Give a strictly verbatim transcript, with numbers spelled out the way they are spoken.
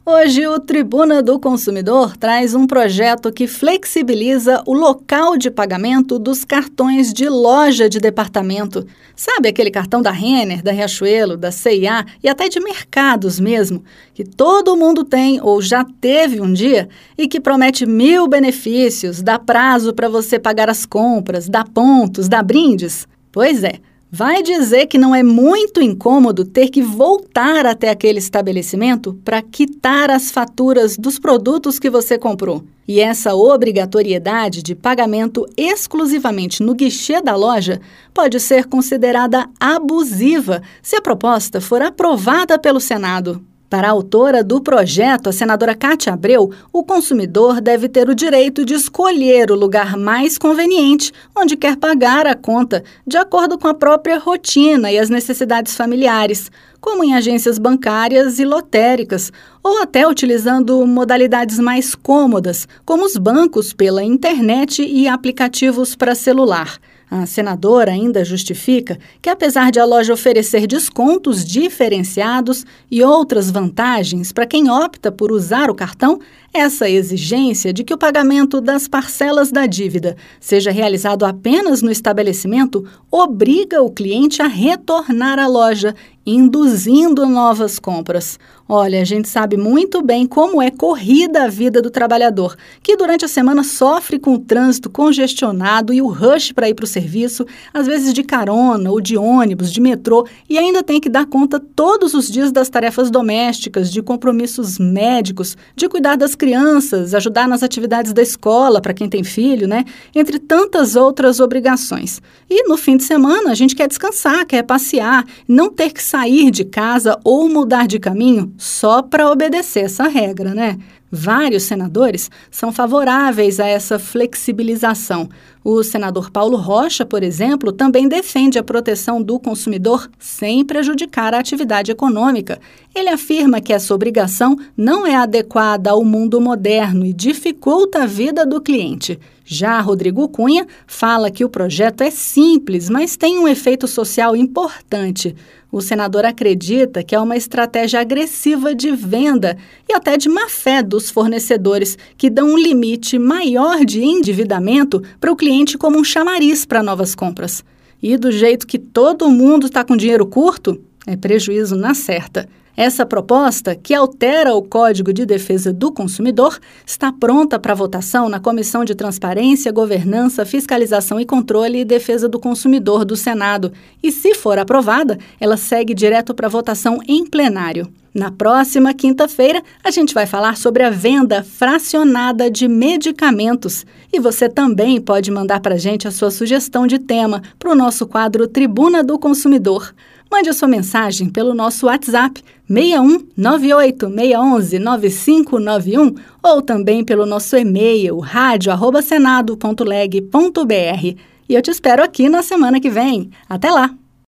Hoje, o Tribuna do Consumidor traz um projeto que flexibiliza o local de pagamento dos cartões de loja de departamento. Sabe aquele cartão da Renner, da Riachuelo, da C e A e até de mercados mesmo, que todo mundo tem ou já teve um dia e que promete mil benefícios, dá prazo para você pagar as compras, dá pontos, dá brindes? Pois é. Vai dizer que não é muito incômodo ter que voltar até aquele estabelecimento para quitar as faturas dos produtos que você comprou. E essa obrigatoriedade de pagamento exclusivamente no guichê da loja pode ser considerada abusiva se a proposta for aprovada pelo Senado. Para a autora do projeto, a senadora Cátia Abreu, o consumidor deve ter o direito de escolher o lugar mais conveniente onde quer pagar a conta, de acordo com a própria rotina e as necessidades familiares, como em agências bancárias e lotéricas, ou até utilizando modalidades mais cômodas, como os bancos pela internet e aplicativos para celular. A senadora ainda justifica que, apesar de a loja oferecer descontos diferenciados e outras vantagens para quem opta por usar o cartão, essa exigência de que o pagamento das parcelas da dívida seja realizado apenas no estabelecimento obriga o cliente a retornar à loja, induzindo novas compras. Olha, a gente sabe muito bem como é corrida a vida do trabalhador, que durante a semana sofre com o trânsito congestionado e o rush para ir para o serviço, às vezes de carona ou de ônibus, de metrô, e ainda tem que dar conta todos os dias das tarefas domésticas, de compromissos médicos, de cuidar das crianças, ajudar nas atividades da escola para quem tem filho, né? Entre tantas outras obrigações. E no fim de semana a gente quer descansar, quer passear, não ter que sair de casa ou mudar de caminho só para obedecer essa regra, né? Vários senadores são favoráveis a essa flexibilização. O senador Paulo Rocha, por exemplo, também defende a proteção do consumidor sem prejudicar a atividade econômica. Ele afirma que essa obrigação não é adequada ao mundo moderno e dificulta a vida do cliente. Já Rodrigo Cunha fala que o projeto é simples, mas tem um efeito social importante. O senador acredita que é uma estratégia agressiva de venda e até de má-fé dos fornecedores, que dão um limite maior de endividamento para o cliente como um chamariz para novas compras. E do jeito que todo mundo está com dinheiro curto, é prejuízo na certa. Essa proposta, que altera o Código de Defesa do Consumidor, está pronta para votação na Comissão de Transparência, Governança, Fiscalização e Controle e Defesa do Consumidor do Senado. E, se for aprovada, ela segue direto para votação em plenário. Na próxima quinta-feira, a gente vai falar sobre a venda fracionada de medicamentos. E você também pode mandar para a gente a sua sugestão de tema para o nosso quadro Tribuna do Consumidor. Mande a sua mensagem pelo nosso WhatsApp seis um nove oito seis um um nove cinco nove um ou também pelo nosso e-mail rádio arroba senado ponto leg ponto br. E eu te espero aqui na semana que vem. Até lá!